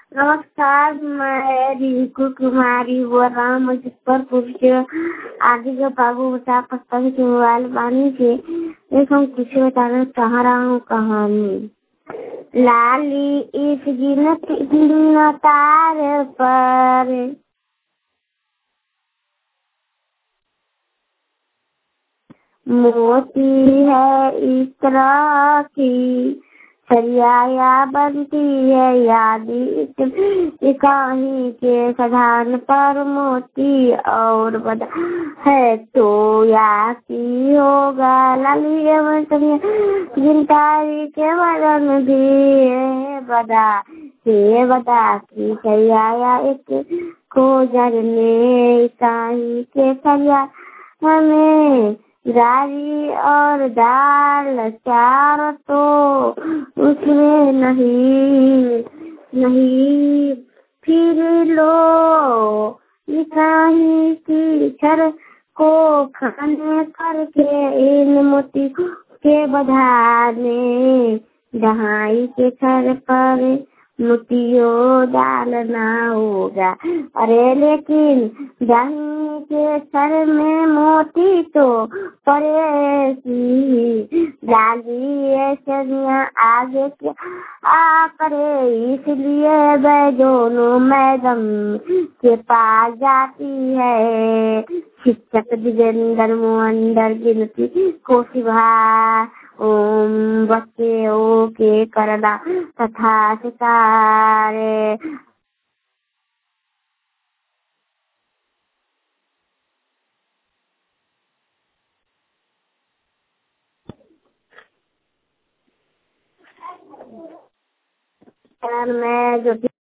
नमस्कार, मैं रिंकू कुमारी बोल रहा हूँ मुजफ्फरपुर से। आगे जो बाबू बता पुस्तक के मोबाइल बानी से एक हम कुछ बताना चाह रहा हूँ कहानी। लाली इस गिन तार पर मोती है इस तरह की सरिया बनती है यादी कहानी के सधान पर मोती और बदा है तो या की होगा लाली जिनकारी के बदन भी है बदा की सरिया एक को जरने कहानी के सरिया हमें गाड़ी और दाल चार तो उसमें नहीं फिर लो कहीं की छर को खाने करके इन मोती के बधाने दहाई के छर पर मोतियों डालना होगा। अरे लेकिन दही के सर में मोती तो पड़ेगी लागी ऐसे आगे क्या करे, इसलिए वह दोनों मैडम के पास जाती है। शिक्षक दिगेंद्र मोहन गिनती को सिभा बच्चे के करना तथा सितारे में जो